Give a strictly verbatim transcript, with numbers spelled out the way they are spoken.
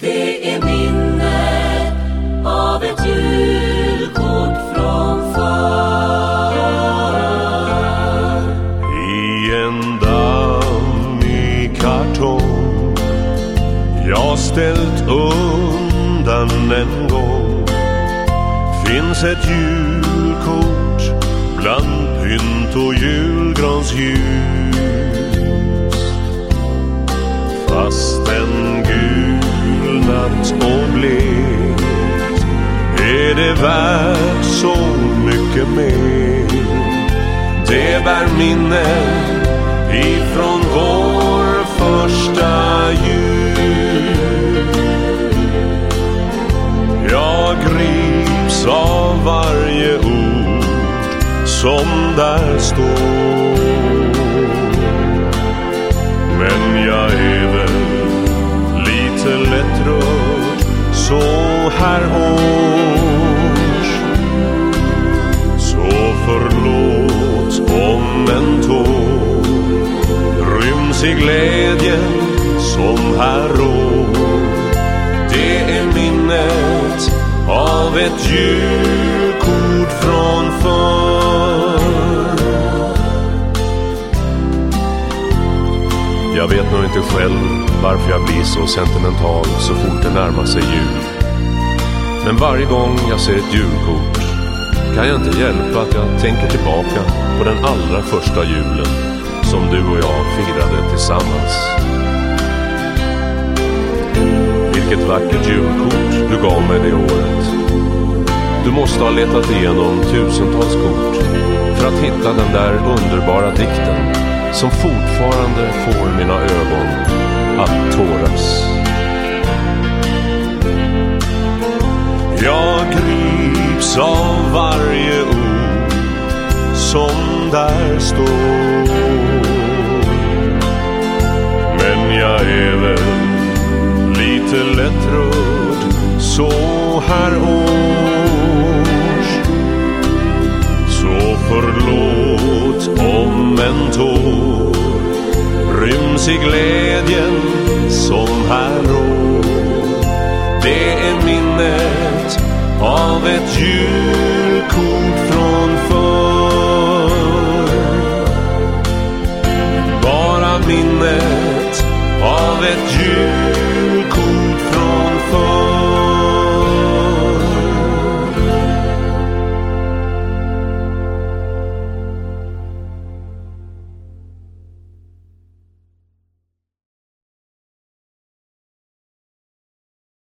Det är minnet av ett julkort från förr. I en dammig kartong jag ställt undan en gång finns ett julkort bland pynt och julgransljus. Fast en gul natt och blekt är det värt så mycket mer. Det bär minnen ifrån vår första jul. Jag grips av varje ord som där står. Men jag är väl lite lättrörd så här års. Så förlåt om en tår ryms i glädjen som här rår. Det är minnet av ett julkort från förr. Jag vet nog inte själv varför jag blir så sentimental så fort det närmar sig jul. Men varje gång jag ser ett julkort kan jag inte hjälpa att jag tänker tillbaka på den allra första julen som du och jag firade tillsammans. Vilket vackert julkort du gav mig det året. Du måste ha letat igenom tusentals kort för att hitta den där underbara dikten som fortfarande får mina ögon att tåras. Jag grips av varje ord som där står. Men jag är väl lite lättrörd så här års. Så förlåt om en tår ryms i glädjen som här rår. Det är minnet av ett julkort